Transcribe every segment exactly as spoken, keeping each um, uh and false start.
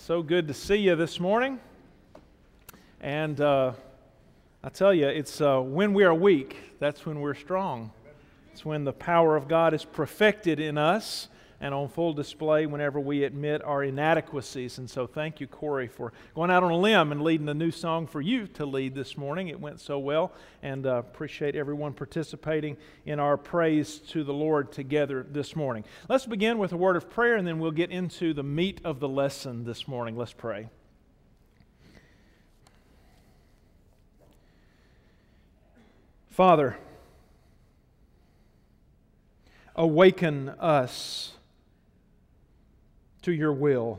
So good to see you this morning. And uh, I tell you, it's uh, when we are weak, that's when we're strong. It's when the power of God is perfected in us and on full display whenever we admit our inadequacies. And so thank you, Corey, for going out on a limb and leading a new song for you to lead this morning. It went so well, and uh, appreciate everyone participating in our praise to the Lord together this morning. Let's begin with a word of prayer, and then we'll get into the meat of the lesson this morning. Let's pray. Father, awaken us to your will.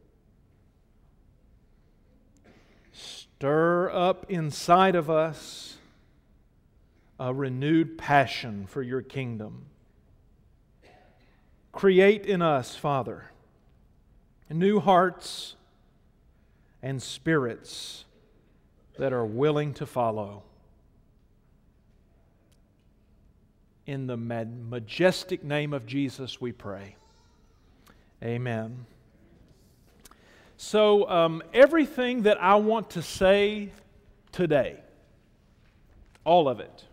Stir up inside of us a renewed passion for your kingdom. Create in us, Father, new hearts and spirits that are willing to follow. In the majestic name of Jesus we pray. Amen. So, um, everything that I want to say today, all of it,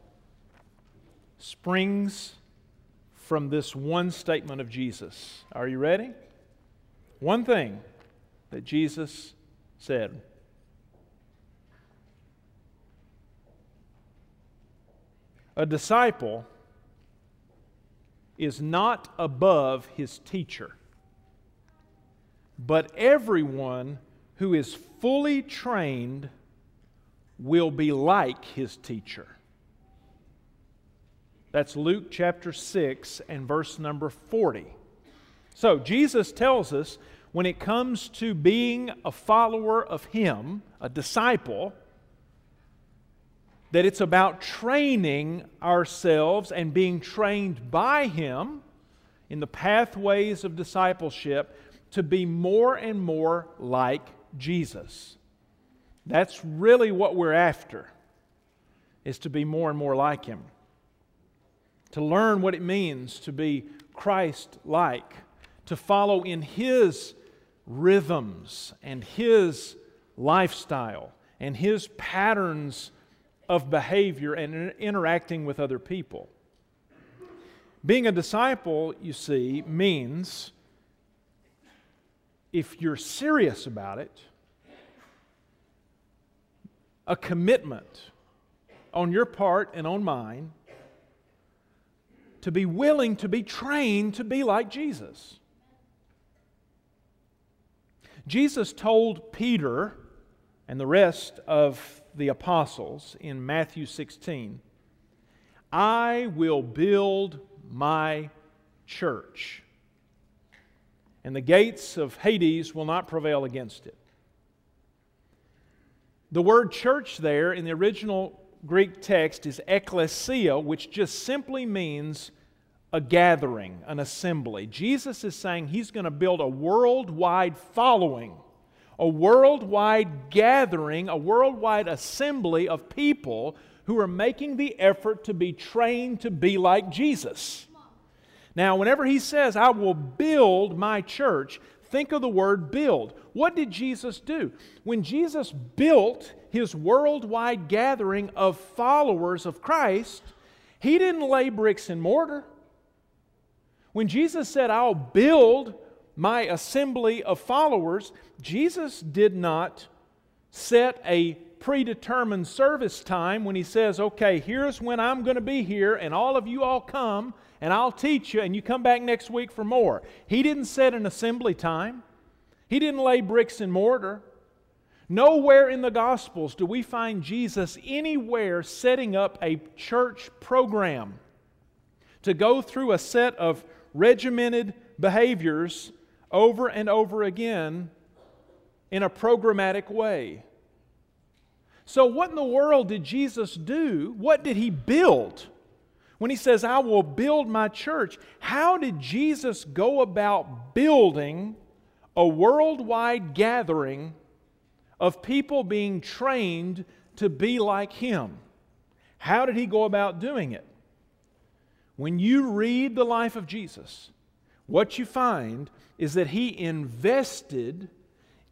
springs from this one statement of Jesus. Are you ready? One thing that Jesus said. A disciple is not above his teacher, but everyone who is fully trained will be like his teacher. That's Luke chapter six and verse number forty. So Jesus tells us when it comes to being a follower of Him, a disciple, that it's about training ourselves and being trained by Him in the pathways of discipleship to be more and more like Jesus. That's really what we're after, is to be more and more like Him. To learn what it means to be Christ-like, to follow in His rhythms and His lifestyle and His patterns of behavior and interacting with other people. Being a disciple, you see, means, if you're serious about it, a commitment on your part and on mine to be willing to be trained to be like Jesus. Jesus told Peter and the rest of the apostles in Matthew sixteen, I will build my church, and the gates of Hades will not prevail against it. The word church there in the original Greek text is ekklesia, which just simply means a gathering, an assembly. Jesus is saying He's going to build a worldwide following, a worldwide gathering, a worldwide assembly of people who are making the effort to be trained to be like Jesus. Now, whenever He says, I will build my church, think of the word build. What did Jesus do? When Jesus built His worldwide gathering of followers of Christ, He didn't lay bricks and mortar. When Jesus said, I'll build my assembly of followers, Jesus did not set a predetermined service time when He says, okay, here's when I'm going to be here, and all of you all come, and I'll teach you, and you come back next week for more. He didn't set an assembly time. He didn't lay bricks and mortar. Nowhere in the Gospels do we find Jesus anywhere setting up a church program to go through a set of regimented behaviors over and over again in a programmatic way. So what in the world did Jesus do? What did He build? When He says, I will build my church, how did Jesus go about building a worldwide gathering of people being trained to be like Him? How did He go about doing it? When you read the life of Jesus, what you find is that He invested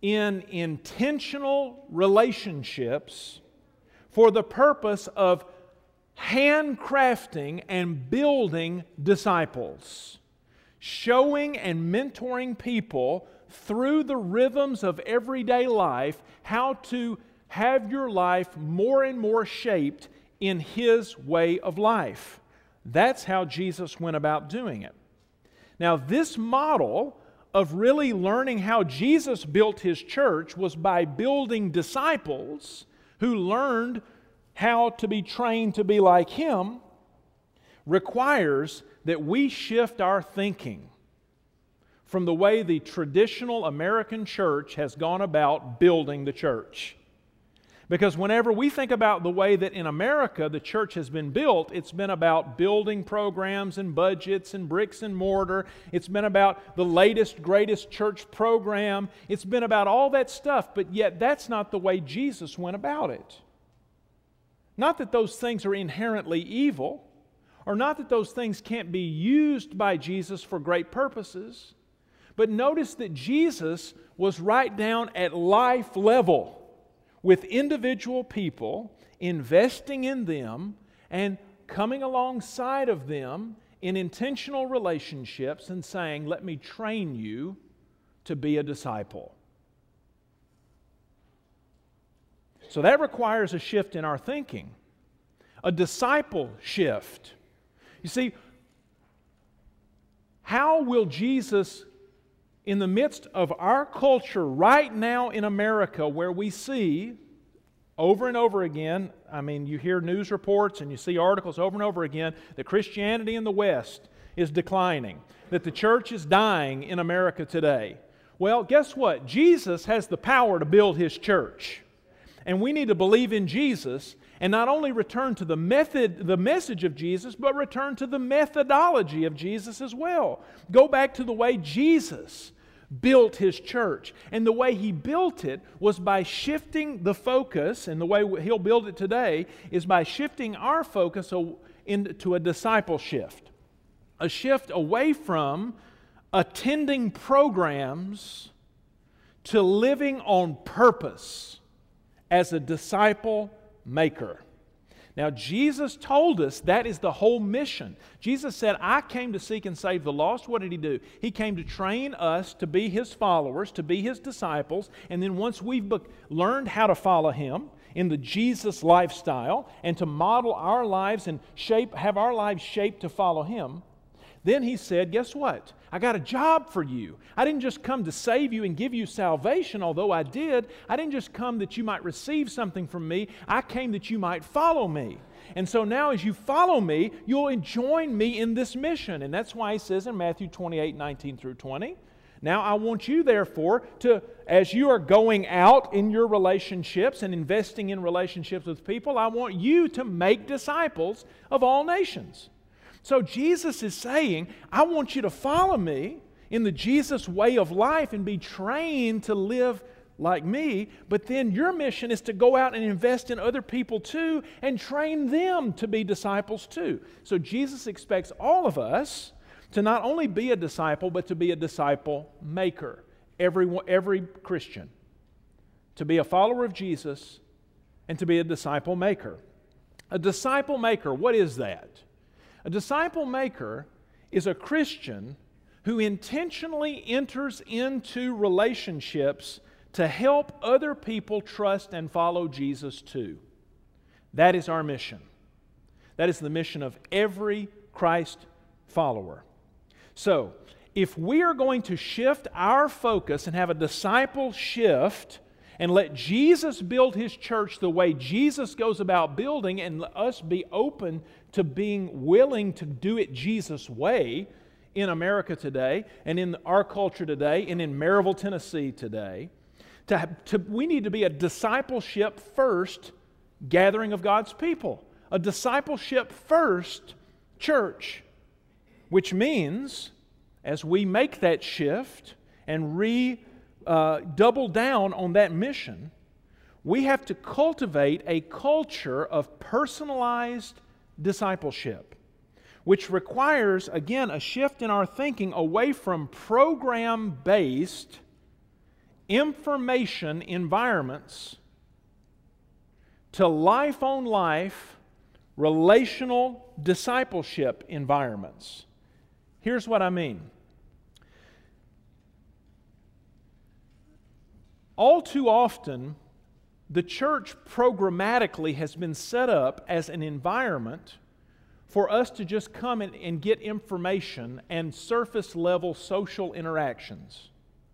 in intentional relationships for the purpose of handcrafting and building disciples, showing and mentoring people through the rhythms of everyday life how to have your life more and more shaped in His way of life. That's how Jesus went about doing it. Now, this model of really learning how Jesus built His church was by building disciples who learned how to be trained to be like Him, requires that we shift our thinking from the way the traditional American church has gone about building the church. Because whenever we think about the way that in America the church has been built, it's been about building programs and budgets and bricks and mortar. It's been about the latest, greatest church program. It's been about all that stuff, but yet that's not the way Jesus went about it. Not that those things are inherently evil, or not that those things can't be used by Jesus for great purposes, but notice that Jesus was right down at life level with individual people, investing in them and coming alongside of them in intentional relationships and saying, let me train you to be a disciple. So that requires a shift in our thinking, a disciple shift. You see, how will Jesus, in the midst of our culture right now in America, where we see over and over again, I mean, you hear news reports and you see articles over and over again that Christianity in the West is declining, that the church is dying in America today. Well, guess what? Jesus has the power to build His church. And we need to believe in Jesus and not only return to the method, the message of Jesus, but return to the methodology of Jesus as well. Go back to the way Jesus built His church. And the way He built it was by shifting the focus, and the way He'll build it today is by shifting our focus into a disciple shift. A shift away from attending programs to living on purpose as a disciple maker. Now, Jesus told us that is the whole mission. Jesus said, I came to seek and save the lost. What did He do? He came to train us to be His followers, to be His disciples, and then once we've be- learned how to follow Him in the Jesus lifestyle and to model our lives and shape, have our lives shaped to follow Him, then He said, guess what? I got a job for you. I didn't just come to save you and give you salvation, although I did. I didn't just come that you might receive something from me. I came that you might follow me. And so now as you follow me, you'll join me in this mission. And that's why He says in Matthew twenty-eight, nineteen through twenty, now I want you therefore to, as you are going out in your relationships and investing in relationships with people, I want you to make disciples of all nations. So Jesus is saying, I want you to follow me in the Jesus way of life and be trained to live like me, but then your mission is to go out and invest in other people too and train them to be disciples too. So Jesus expects all of us to not only be a disciple, but to be a disciple maker. Every, every Christian. To be a follower of Jesus and to be a disciple maker. A disciple maker, what is that? A disciple maker is a Christian who intentionally enters into relationships to help other people trust and follow Jesus too. That is our mission. That is the mission of every Christ follower. So, if we are going to shift our focus and have a disciple shift and let Jesus build His church the way Jesus goes about building, and let us be open to being willing to do it Jesus' way in America today and in our culture today and in Maryville, Tennessee today, to, have, to, we need to be a discipleship first gathering of God's people. A discipleship first church, which means as we make that shift and re Uh, double down on that mission, we have to cultivate a culture of personalized discipleship, which requires, again, a shift in our thinking away from program-based information environments to life-on-life, relational discipleship environments. Here's what I mean. All too often, the church programmatically has been set up as an environment for us to just come in and get information and surface-level social interactions.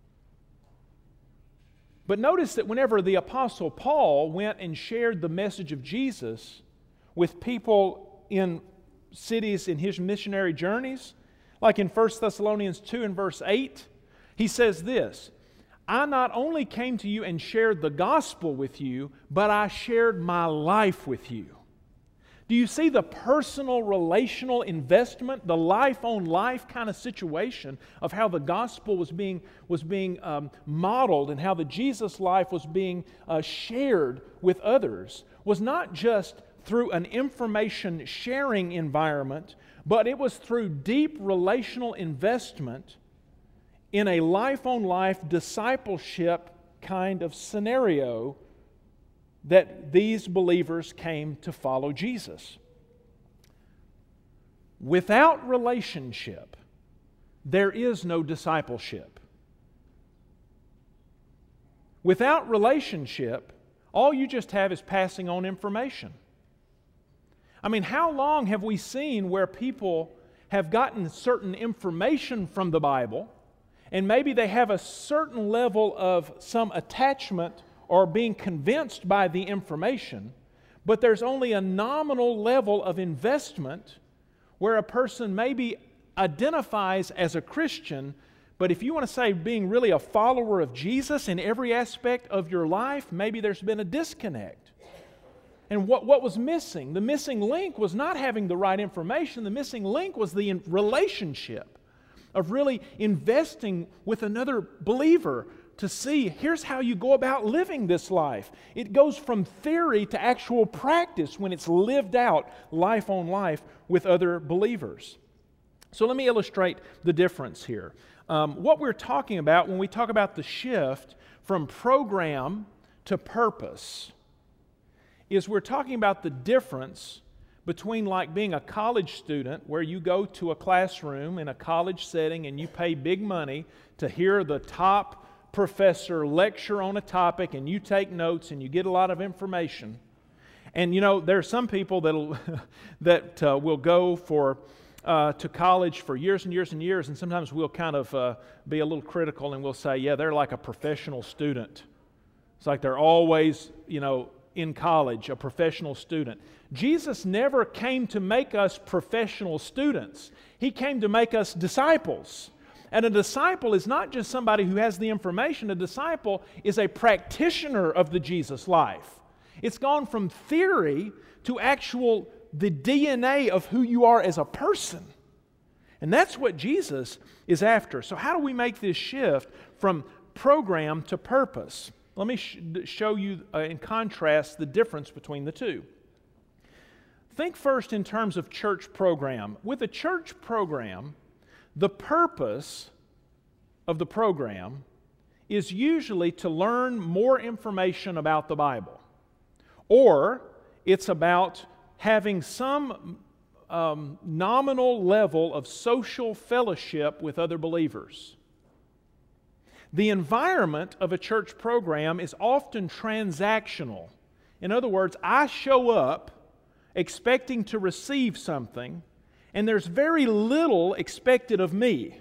But notice that whenever the Apostle Paul went and shared the message of Jesus with people in cities in his missionary journeys, like in First Thessalonians two and verse eight, he says this, I not only came to you and shared the gospel with you, but I shared my life with you. Do you see the personal, relational investment, the life-on-life kind of situation of how the gospel was being, was being um, modeled and how the Jesus life was being uh, shared with others? Was not just through an information sharing environment, but it was through deep relational investment in a life-on-life discipleship kind of scenario that these believers came to follow Jesus. Without relationship, there is no discipleship. Without relationship, all you just have is passing on information. I mean, how long have we seen where people have gotten certain information from the Bible, and maybe they have a certain level of some attachment or being convinced by the information, but there's only a nominal level of investment where a person maybe identifies as a Christian, but if you want to say being really a follower of Jesus in every aspect of your life, maybe there's been a disconnect. And what, what was missing? The missing link was not having the right information. The missing link was the relationship of really investing with another believer to see, here's how you go about living this life. It goes from theory to actual practice when it's lived out life on life with other believers. So let me illustrate the difference here. Um, what we're talking about when we talk about the shift from program to purpose is we're talking about the difference between like being a college student where you go to a classroom in a college setting and you pay big money to hear the top professor lecture on a topic and you take notes and you get a lot of information. And you know, there are some people that'll, that uh, will go for uh, to college for years and years and years, and sometimes we'll kind of uh, be a little critical and we'll say, yeah, they're like a professional student. It's like they're always, you know, in college, a professional student. Jesus never came to make us professional students. He came to make us disciples. And a disciple is not just somebody who has the information. A disciple is a practitioner of the Jesus life. It's gone from theory to actual, the D N A of who you are as a person. And that's what Jesus is after. So how do we make this shift from program to purpose? Let me sh- show you uh, in contrast the difference between the two. Think first in terms of church program. With a church program, the purpose of the program is usually to learn more information about the Bible, or it's about having some um, nominal level of social fellowship with other believers. The environment of a church program is often transactional. In other words, I show up expecting to receive something, and there's very little expected of me.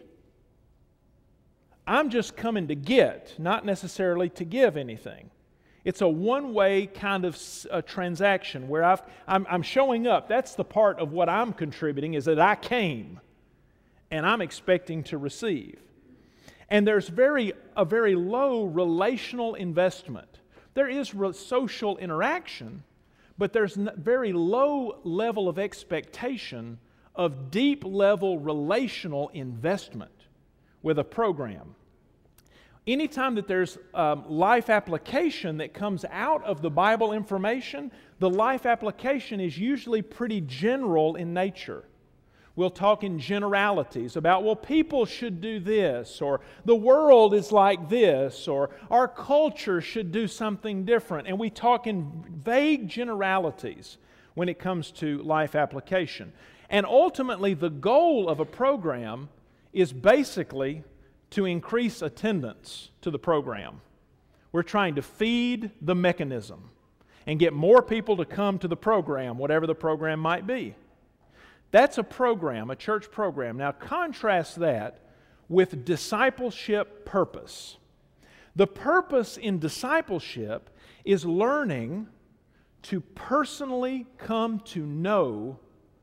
I'm just coming to get, not necessarily to give anything. It's a one-way kind of a transaction where I've, I'm, I'm showing up. That's the part of what I'm contributing, is that I came, and I'm expecting to receive. And there's very a very low relational investment. There is re- social interaction, but there's n- very low level of expectation of deep level relational investment with a program. Anytime that there's um, life application that comes out of the Bible information, the life application is usually pretty general in nature. We'll talk in generalities about, well, people should do this, or the world is like this, or our culture should do something different. And we talk in vague generalities when it comes to life application. And ultimately, the goal of a program is basically to increase attendance to the program. We're trying to feed the mechanism and get more people to come to the program, whatever the program might be. That's a program, a church program. Now contrast that with discipleship purpose. The purpose in discipleship is learning to personally come to know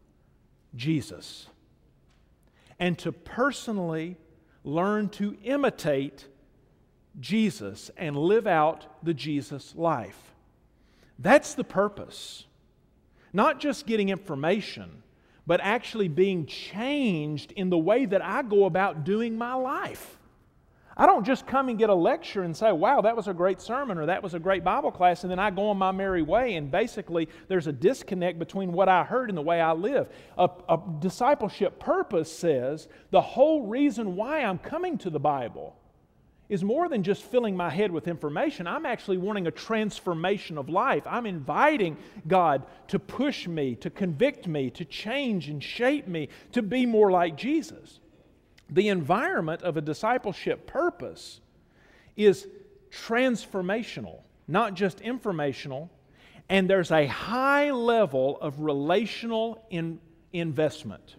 Jesus and to personally learn to imitate Jesus and live out the Jesus life. That's the purpose. Not just getting information, but actually being changed in the way that I go about doing my life. I don't just come and get a lecture and say, wow, that was a great sermon or that was a great Bible class, and then I go on my merry way, and basically there's a disconnect between what I heard and the way I live. A, a discipleship purpose says the whole reason why I'm coming to the Bible is more than just filling my head with information. I'm actually wanting a transformation of life. I'm inviting God to push me, to convict me, to change and shape me, to be more like Jesus. The environment of a discipleship purpose is transformational, not just informational, and there's a high level of relational in, investment.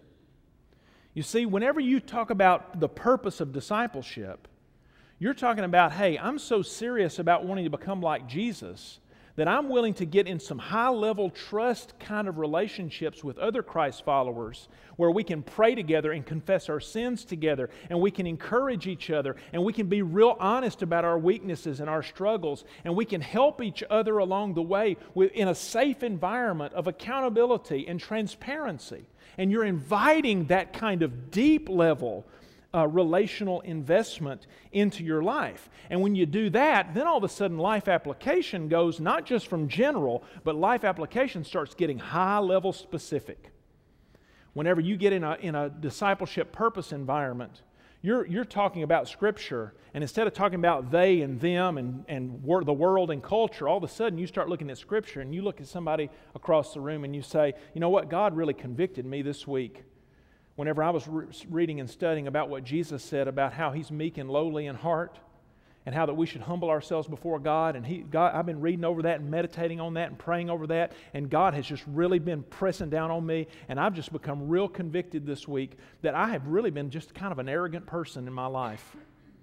You see, whenever you talk about the purpose of discipleship, you're talking about, hey, I'm so serious about wanting to become like Jesus that I'm willing to get in some high-level trust kind of relationships with other Christ followers where we can pray together and confess our sins together, and we can encourage each other, and we can be real honest about our weaknesses and our struggles, and we can help each other along the way in a safe environment of accountability and transparency. And you're inviting that kind of deep level Uh, relational investment into your life. And when you do that, then all of a sudden life application goes not just from general, but life application starts getting high-level specific. Whenever you get in a, in a discipleship purpose environment, you're, you're talking about Scripture, and instead of talking about they and them and, and wor- the world and culture, all of a sudden you start looking at Scripture, and you look at somebody across the room and you say, you know what, God really convicted me this week. Whenever I was re- reading and studying about what Jesus said about how He's meek and lowly in heart, and how that we should humble ourselves before God, and He, God, I've been reading over that and meditating on that and praying over that, and God has just really been pressing down on me, and I've just become real convicted this week that I have really been just kind of an arrogant person in my life,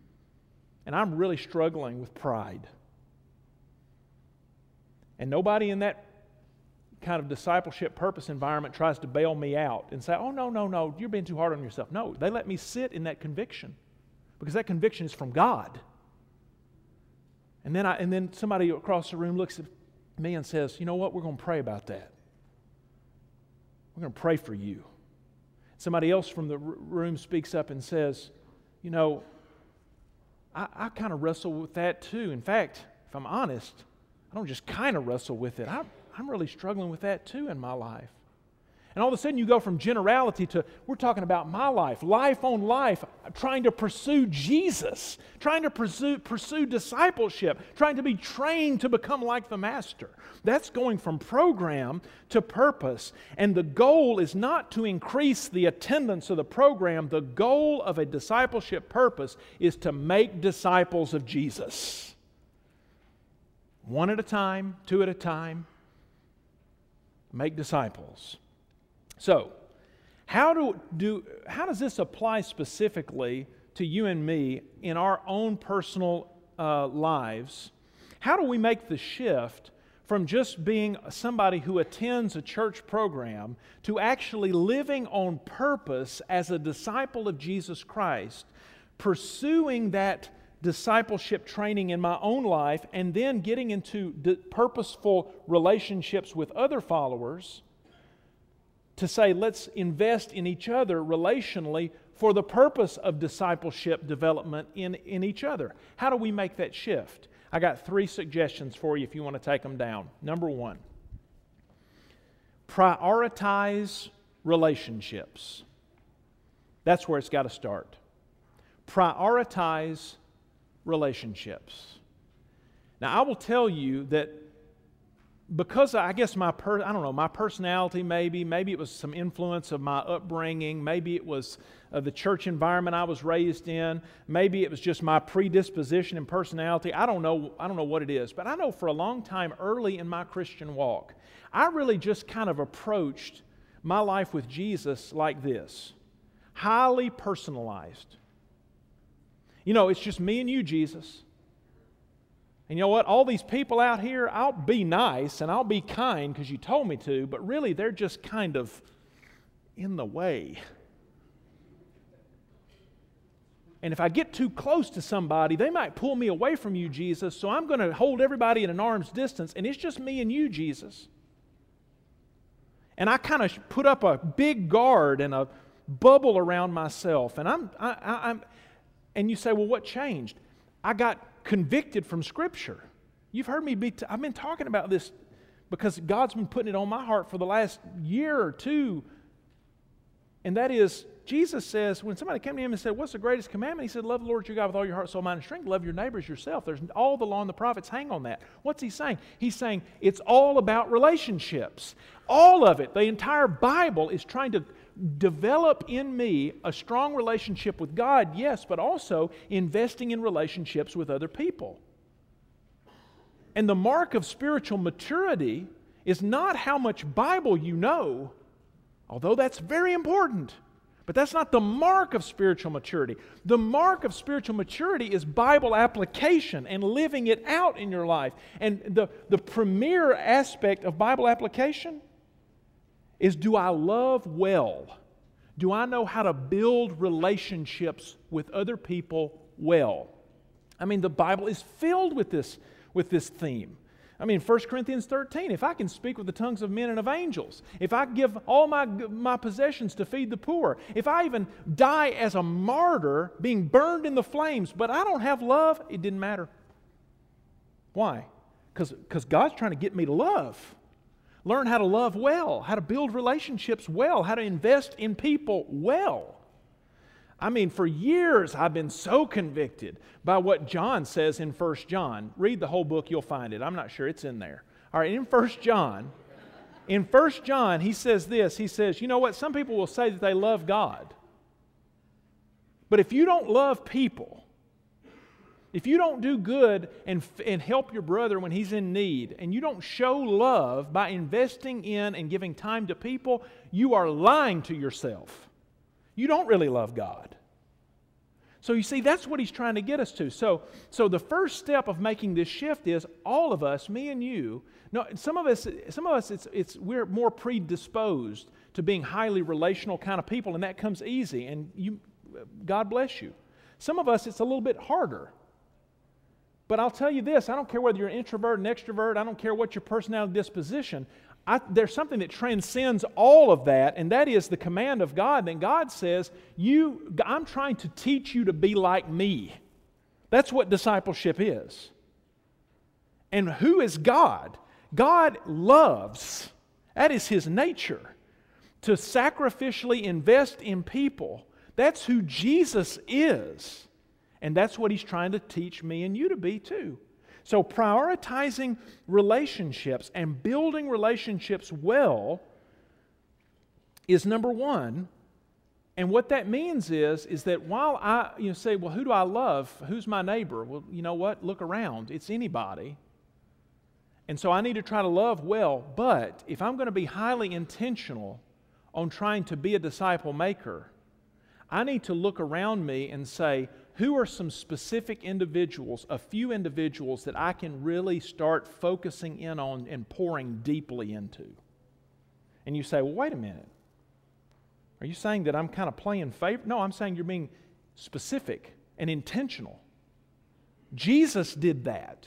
and I'm really struggling with pride. And nobody in that kind of discipleship purpose environment tries to bail me out and say, oh, no, no, no, you're being too hard on yourself. No, they let me sit in that conviction because that conviction is from God. And then I, and then somebody across the room looks at me and says, you know what, we're going to pray about that. We're going to pray for you. Somebody else from the room speaks up and says, you know, I, I kind of wrestle with that too. In fact, if I'm honest, I don't just kind of wrestle with it. I I'm really struggling with that too in my life. And all of a sudden you go from generality to, we're talking about my life, life on life, trying to pursue Jesus, trying to pursue, pursue discipleship, trying to be trained to become like the Master. That's going from program to purpose. And the goal is not to increase the attendance of the program. The goal of a discipleship purpose is to make disciples of Jesus. One at a time, two at a time. Make disciples. So, how do, do how does this apply specifically to you and me in our own personal uh, lives? How do we make the shift from just being somebody who attends a church program to actually living on purpose as a disciple of Jesus Christ, pursuing that discipleship training in my own life, and then getting into d- purposeful relationships with other followers to say, let's invest in each other relationally for the purpose of discipleship development in, in each other. How do we make that shift? I got three suggestions for you if you want to take them down. Number one, prioritize relationships. That's where it's got to start. Prioritize relationships. Now, I will tell you that because I guess my, per, I don't know, my personality maybe, maybe it was some influence of my upbringing, maybe it was uh, the church environment I was raised in, maybe it was just my predisposition and personality. I don't know, I don't know what it is, but I know for a long time early in my Christian walk, I really just kind of approached my life with Jesus like this, highly personalized. You know, it's just me and you, Jesus. And you know what? All these people out here, I'll be nice and I'll be kind because you told me to, but really they're just kind of in the way. And if I get too close to somebody, they might pull me away from you, Jesus, so I'm going to hold everybody at an arm's distance, and it's just me and you, Jesus. And I kind of put up a big guard and a bubble around myself. And I'm, I, I, I'm, and you say, well, what changed? I got convicted from Scripture. You've heard me be, t- I've been talking about this because God's been putting it on my heart for the last year or two. And that is, Jesus says, when somebody came to Him and said, what's the greatest commandment? He said, love the Lord your God with all your heart, soul, mind, and strength. Love your neighbors yourself. There's all the law and the prophets hang on that. What's He saying? He's saying it's all about relationships. All of it. The entire Bible is trying to develop in me a strong relationship with God, yes, but also investing in relationships with other people. And the mark of spiritual maturity is not how much Bible you know, although that's very important. But that's not the mark of spiritual maturity. The mark of spiritual maturity is Bible application and living it out in your life. And the, the premier aspect of Bible application is, do I love well? Do I know how to build relationships with other people well? I mean, the Bible is filled with this, with this theme. I mean, First Corinthians thirteen, if I can speak with the tongues of men and of angels, if I give all my, my possessions to feed the poor, if I even die as a martyr being burned in the flames, but I don't have love, it didn't matter. Why? Because God's trying to get me to love. Learn how to love well, how to build relationships well, how to invest in people well. I mean, for years I've been so convicted by what John says in First John. Read the whole book, you'll find it. I'm not sure it's in there. All right, in First John, in First John, he says this. He says, you know what? Some people will say that they love God. But if you don't love people, if you don't do good and, and help your brother when he's in need, and you don't show love by investing in and giving time to people, you are lying to yourself. You don't really love God. So you see, that's what He's trying to get us to. So, so the first step of making this shift is all of us, me and you. No, some of us, some of us, it's it's we're more predisposed to being highly relational kind of people, and that comes easy. And you, God bless you. Some of us, it's a little bit harder. But I'll tell you this, I don't care whether you're an introvert, an extrovert, I don't care what your personality disposition, I, there's something that transcends all of that, and that is the command of God. Then God says, "You, I'm trying to teach you to be like me." That's what discipleship is. And who is God? God loves. That is His nature. To sacrificially invest in people. That's who Jesus is. And that's what He's trying to teach me and you to be too. So prioritizing relationships and building relationships well is number one. And what that means is, is that while I you know, say, well, who do I love? Who's my neighbor? Well, you know what? Look around. It's anybody. And so I need to try to love well. But if I'm going to be highly intentional on trying to be a disciple maker, I need to look around me and say, who are some specific individuals, a few individuals that I can really start focusing in on and pouring deeply into? And you say, well, wait a minute. Are you saying that I'm kind of playing favor? No, I'm saying you're being specific and intentional. Jesus did that.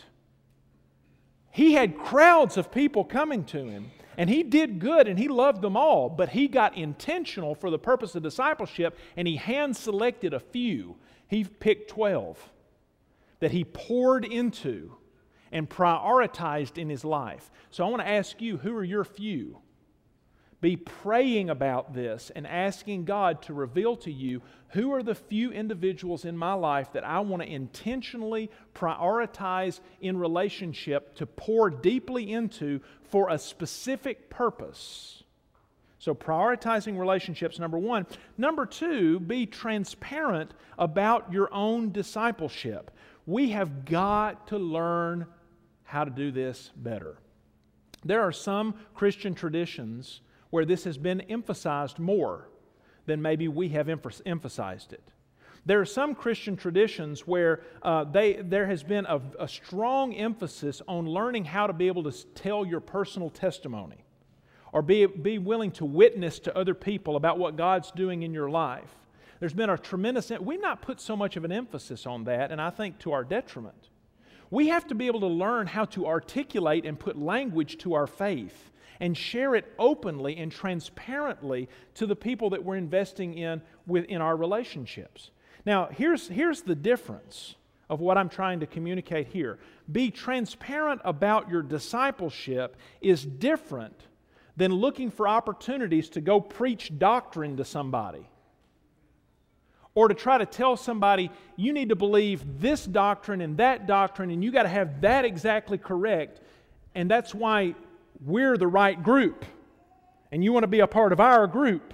He had crowds of people coming to Him, and He did good and He loved them all, but He got intentional for the purpose of discipleship, and He hand-selected a few. He picked twelve that He poured into and prioritized in His life. So I want to ask you, who are your few? be praying about this and asking God to reveal to you who are the few individuals in my life that I want to intentionally prioritize in relationship to pour deeply into for a specific purpose. So prioritizing relationships, number one. Number two, be transparent about your own discipleship. We have got to learn how to do this better. There are some Christian traditions where this has been emphasized more than maybe we have emphasized it. There are some Christian traditions where uh, they, there has been a, a strong emphasis on learning how to be able to tell your personal testimony or be, be willing to witness to other people about what God's doing in your life. There's been a tremendous... We've not put so much of an emphasis on that, and I think to our detriment. We have to be able to learn how to articulate and put language to our faith and share it openly and transparently to the people that we're investing in within our relationships. Now, here's, here's the difference of what I'm trying to communicate here. Be transparent about your discipleship is different than looking for opportunities to go preach doctrine to somebody, or to try to tell somebody, you need to believe this doctrine and that doctrine, and you got to have that exactly correct, and that's why we're the right group, and you want to be a part of our group.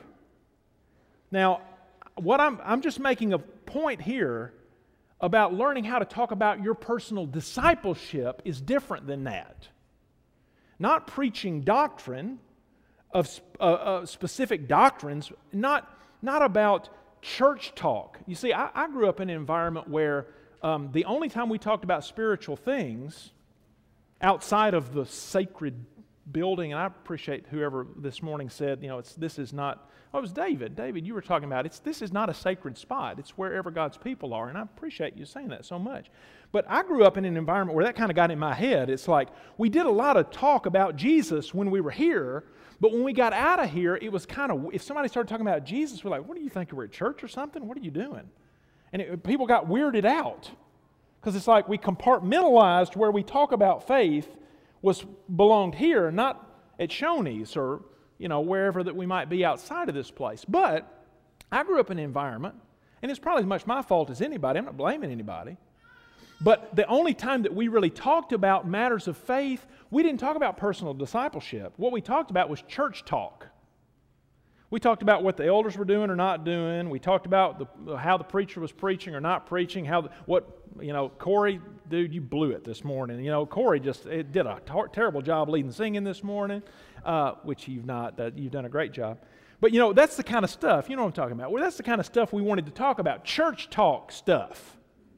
Now, what I'm, I'm just making a point here about learning how to talk about your personal discipleship is different than that. Not preaching doctrine of uh, uh, specific doctrines, not, not about church talk. You see, I, I grew up in an environment where um, the only time we talked about spiritual things outside of the sacred building, and I appreciate whoever this morning said, you know, it's this is not, oh, it was David. David, you were talking about, it's this is not a sacred spot. It's wherever God's people are, and I appreciate you saying that so much. But I grew up in an environment where that kind of got in my head. It's like, we did a lot of talk about Jesus when we were here, but when we got out of here, it was kind of, if somebody started talking about Jesus, we're like, what do you think, we're at church or something? What are you doing? And it, people got weirded out, because it's like we compartmentalized where we talk about faith was belonged here, not at Shoney's or, you know, wherever that we might be outside of this place. But I grew up in an environment, and it's probably as much my fault as anybody. I'm not blaming anybody. But the only time that we really talked about matters of faith, we didn't talk about personal discipleship. What we talked about was church talk. We talked about what the elders were doing or not doing. We talked about the, how the preacher was preaching or not preaching. How the, what you know, Corey, dude, you blew it this morning. You know, Corey just it did a tar- terrible job leading singing this morning, uh, which you've not. Uh, you've done a great job. But you know, that's the kind of stuff. You know what I'm talking about. Well, that's the kind of stuff we wanted to talk about. Church talk stuff.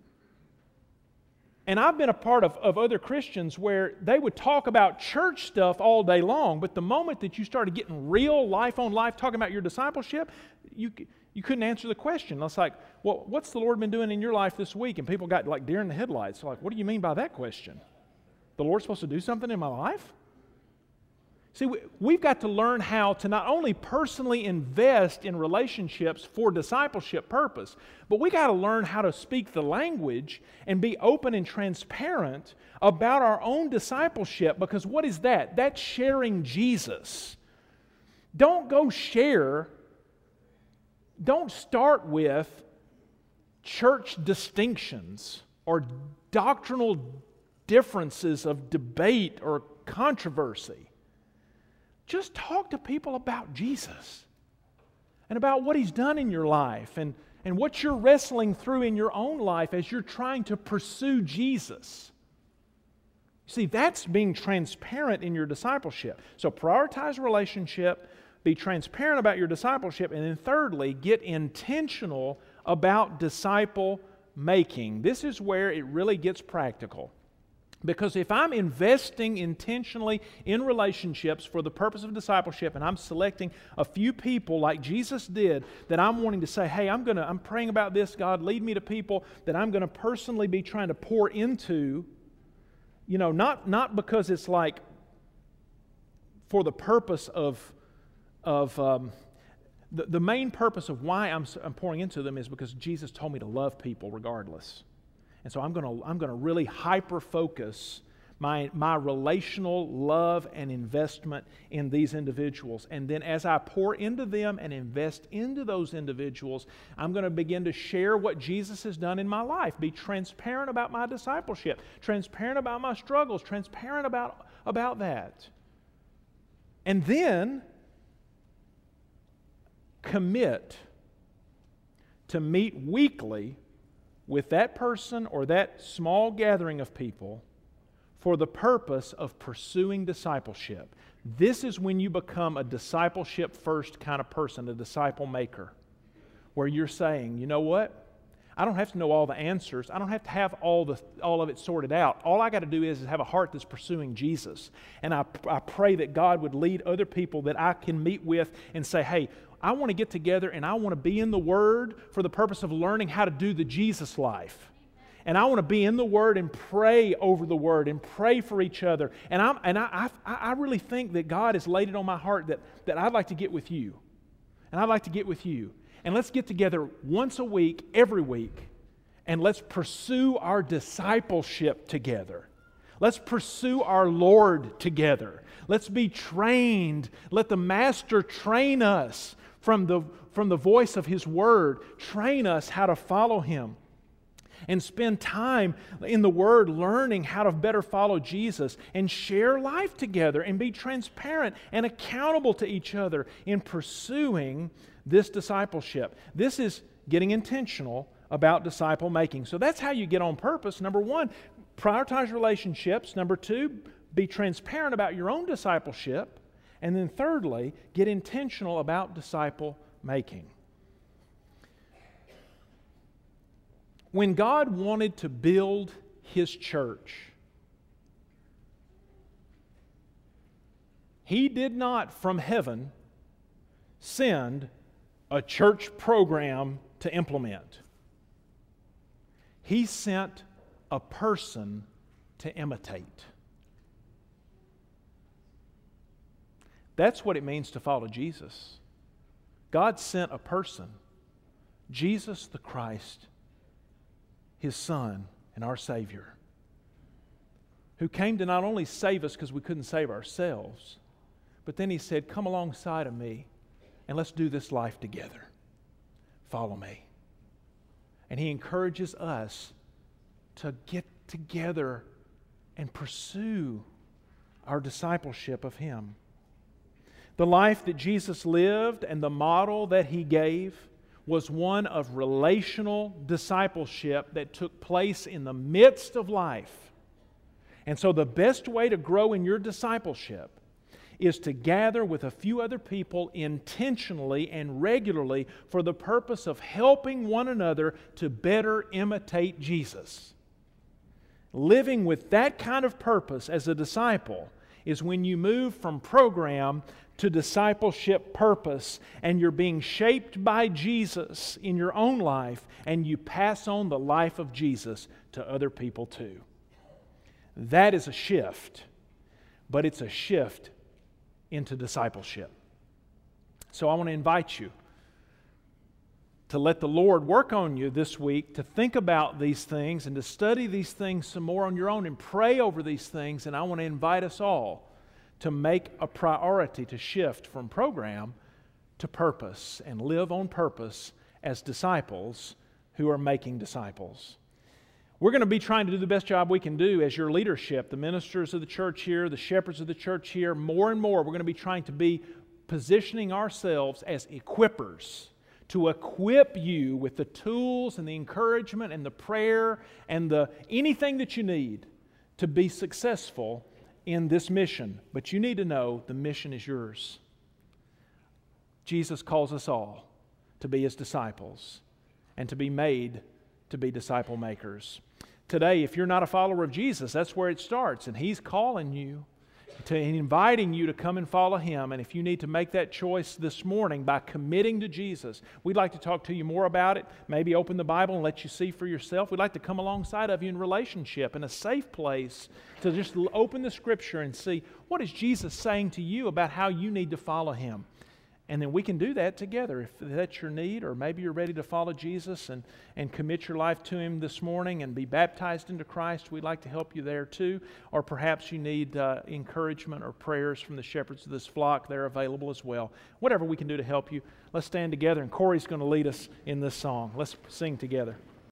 And I've been a part of, of other Christians where they would talk about church stuff all day long, but the moment that you started getting real life on life, talking about your discipleship, you you couldn't answer the question. It's like, well, what's the Lord been doing in your life this week? And people got like deer in the headlights. Like, what do you mean by that question? The Lord's supposed to do something in my life? See, we, we've got to learn how to not only personally invest in relationships for discipleship purpose, but we got to learn how to speak the language and be open and transparent about our own discipleship, because what is that? That's sharing Jesus. Don't go share, don't start with church distinctions or doctrinal differences of debate or controversy. Just talk to people about Jesus and about what He's done in your life and, and what you're wrestling through in your own life as you're trying to pursue Jesus. See, that's being transparent in your discipleship. So prioritize relationship, be transparent about your discipleship, and then thirdly, get intentional about disciple making. This is where it really gets practical. Because if I'm investing intentionally in relationships for the purpose of discipleship, and I'm selecting a few people like Jesus did, that I'm wanting to say, hey, I'm gonna, I'm praying about this, God, lead me to people that I'm going to personally be trying to pour into, you know, not, not because it's like for the purpose of, of um, the, the main purpose of why I'm, I'm pouring into them is because Jesus told me to love people regardless. And so I'm going to I'm going to really hyper-focus my, my relational love and investment in these individuals. And then as I pour into them and invest into those individuals, I'm going to begin to share what Jesus has done in my life, be transparent about my discipleship, transparent about my struggles, transparent about, about that. And then commit to meet weekly with that person or that small gathering of people for the purpose of pursuing discipleship. This is when you become a discipleship first kind of person, a disciple maker, where you're saying, you know what? I don't have to know all the answers. I don't have to have all the all of it sorted out. All I got to do is, is have a heart that's pursuing Jesus. And I, I pray that God would lead other people that I can meet with and say, hey, I want to get together and I want to be in the Word for the purpose of learning how to do the Jesus life. And I want to be in the Word and pray over the Word and pray for each other. And, I'm, and I, I, I really think that God has laid it on my heart that, that I'd like to get with you. And I'd like to get with you. And let's get together once a week, every week, and let's pursue our discipleship together. Let's pursue our Lord together. Let's be trained. Let the Master train us from the, from the voice of His Word. Train us how to follow Him. And spend time in the Word learning how to better follow Jesus and share life together and be transparent and accountable to each other in pursuing this discipleship. This is getting intentional about disciple making. So that's how you get on purpose. Number one, prioritize relationships. Number two, be transparent about your own discipleship. And then thirdly, get intentional about disciple making. When God wanted to build His church, He did not from heaven send a church program to implement. He sent a person to imitate. That's what it means to follow Jesus. God sent a person, Jesus the Christ, His Son and our Savior, who came to not only save us because we couldn't save ourselves, but then He said, come alongside of me and let's do this life together. Follow me. And He encourages us to get together and pursue our discipleship of Him. The life that Jesus lived and the model that He gave was one of relational discipleship that took place in the midst of life. And so the best way to grow in your discipleship is to gather with a few other people intentionally and regularly for the purpose of helping one another to better imitate Jesus. Living with that kind of purpose as a disciple is when you move from program to discipleship purpose, and you're being shaped by Jesus in your own life, and you pass on the life of Jesus to other people too. That is a shift, but it's a shift into discipleship. So I want to invite you to let the Lord work on you this week, to think about these things and to study these things some more on your own and pray over these things. And I want to invite us all to make a priority to shift from program to purpose and live on purpose as disciples who are making disciples. We're going to be trying to do the best job we can do as your leadership, the ministers of the church here, the shepherds of the church here. More and more, we're going to be trying to be positioning ourselves as equippers to equip you with the tools and the encouragement and the prayer and the anything that you need to be successful in this mission. But you need to know the mission is yours. Jesus calls us all to be His disciples and to be made to be disciple makers. Today, if you're not a follower of Jesus, that's where it starts, and He's calling you to inviting you to come and follow Him. And if you need to make that choice this morning by committing to Jesus, we'd like to talk to you more about it. Maybe open the Bible and let you see for yourself. We'd like to come alongside of you in relationship, in a safe place, to just open the Scripture and see what is Jesus saying to you about how you need to follow Him. And then we can do that together. If that's your need, or maybe you're ready to follow Jesus and, and commit your life to Him this morning and be baptized into Christ, we'd like to help you there too. Or perhaps you need uh, encouragement or prayers from the shepherds of this flock. They're available as well. Whatever we can do to help you, let's stand together. And Corey's going to lead us in this song. Let's sing together.